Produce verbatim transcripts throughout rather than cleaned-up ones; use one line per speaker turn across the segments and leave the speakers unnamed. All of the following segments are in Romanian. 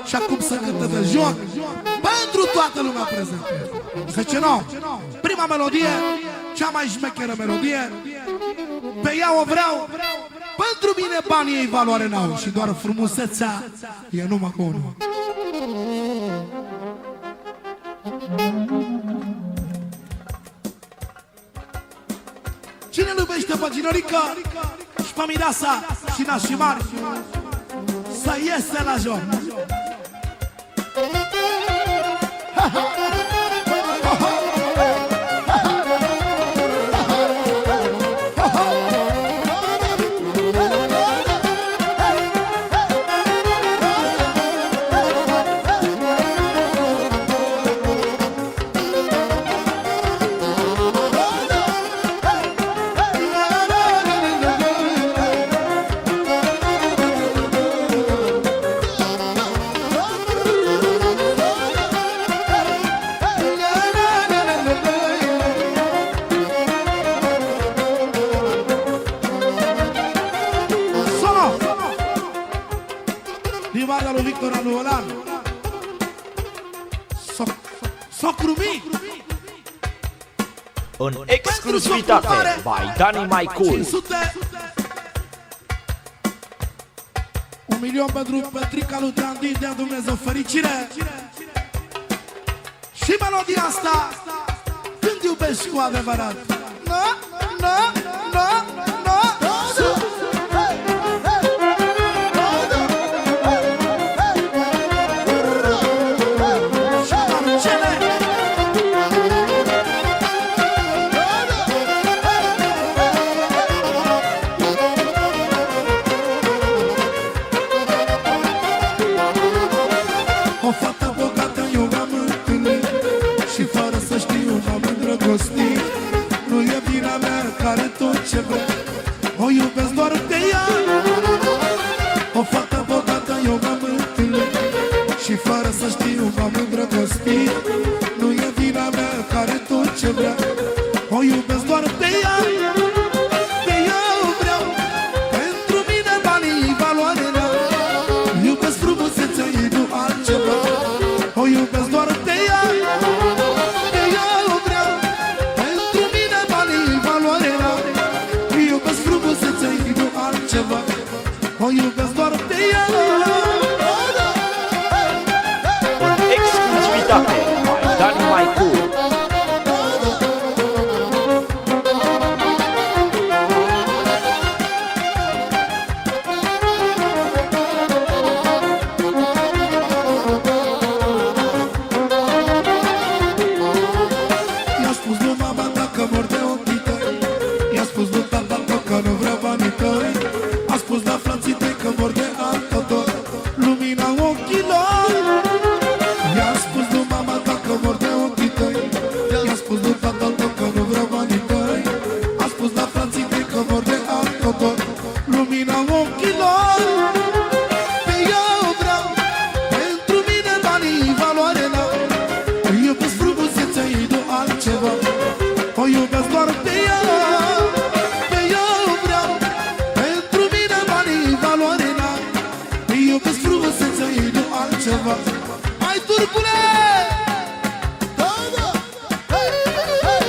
și acum să cântăm de joc pentru toată lumea prezentă. Zice nu, prima melodie, cea mai șmecheră melodie, pe ea o vreau, pentru mine banii ei valoare n-au și doar frumusețea e numai cu unul. Cine iubește pe Ginorica și pe Mireasa și nașii mari să iese la joc.
În exclusivitate by Dani Mai Cool.
Un milion pentru Petrica lui Trandin, dea Dumnezeu fericire. Și melodia asta, când iubești cu adevărat. Na, na, na, na, nu e vina mea care tot ce vrea o iubesc doar pe ea. O fată bogată eu m-am întâlnit și fără să știu m-am îndrăgostit. Nu e vina mea care tot ce vrea o iubesc doar pe ea. Pe ea o vreau, pentru mine banii valoare n-au. Iubesc frumusețea ei, nu altceva. O iubesc doar pe ea. O iubesc doar pe ea.
În exclusivitate by Dani Mai Cool.
I-a spus lui mama dacă mor de ochii tăi. I-a spus lui tata că nu vrea banii tăi. A spus la frații tăi că vor de altă tot lumina ochilor. I-a spus lui mama ta că vor de ochii tăi. I-a spus lui tatăl tău că nu vrea banii tăi. A spus la frații tăi că vor de altă tot lumina ochilor. Pe ea o vreau, pentru mine banii valoare n-au. Îi iubesc frumusețea ei, nu altceva. O iubesc doar pe ea. Ceva. Hai turbule! Da, da! Hey, hey,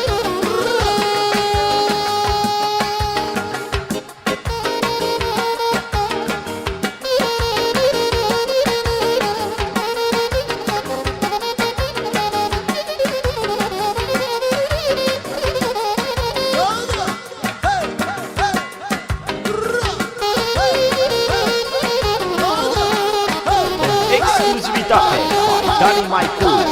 Exclusivitate by Dani Mai Cool.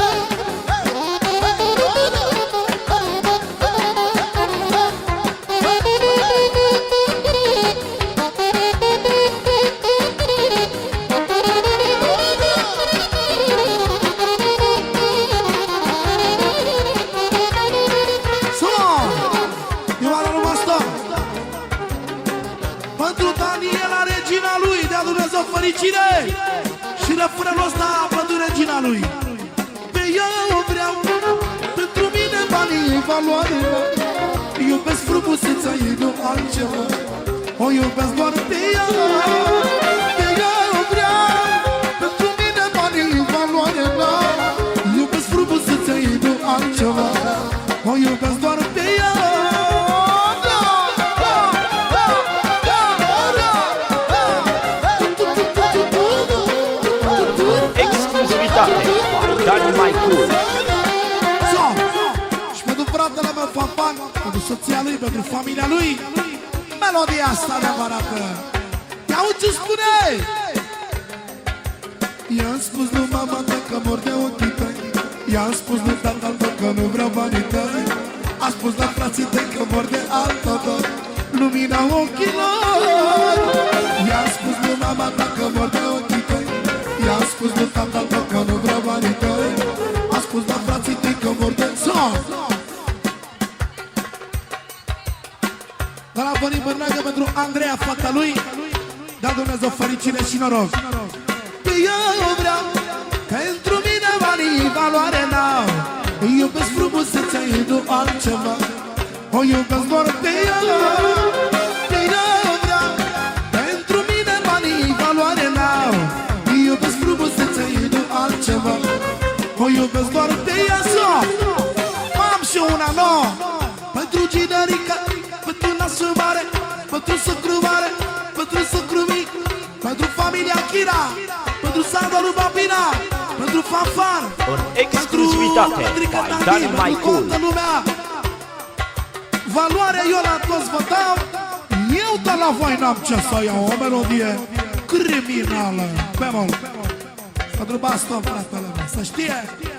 hey! fericire și refrenul ăsta pentru regina lui. Pe ea o vreau, pentru mine banii valoare. Iubesc frumusețea ei, nu altceva. O iubesc doar pe ea. Pe ea o vreau, pentru mine banii valoare. Iubesc frumusețea ei, nu altceva. O iubesc doar pe ea.
Exclusivitate by Dani Mai Cool.
So, și pentru fratele meu Fanfan, pentru soția lui, pentru familia lui, melodia asta adevărată. Ia-o ce spune! I-am spus lui mama ta că mor de ochii tăi. I-am spus lui tatăl tău că nu vreau banii tăi. Am spus la frații tăi că mor de altă dor, lumina ochilor. I-am spus lui mama ta că mor de ochii tăi. I-am spus lui tatăl tău că nu vreau banii tăi. Am spus la frații tăi că mor de son. De la Bănii Bârneagă pentru Andreea, fata lui. Da, Dumnezeu fericire și noroc. Că eu vreau, pentru mine banii valoare n-au. Iubesc frumusețea ei, nu altceva. O iubesc doar pe ea. Că eu vreau, pentru mine banii valoare n-au. Iubesc frumusețea ei, nu altceva. O iubesc doar pe ea. Am și una nouă pentru ginerica, pentru nasul mare, pentru socru mare, pentru socru mic, pentru familia Chira, pentru Sandra lui Babina, pentru Fanfan,
În exclusivitate by Dani Mai Cool.
Valoarea eu la toți vă dau. Eu de la voi n-am ce să iau. O melodie criminală. Pe mult. Pentru baston, fratele meu, să știe.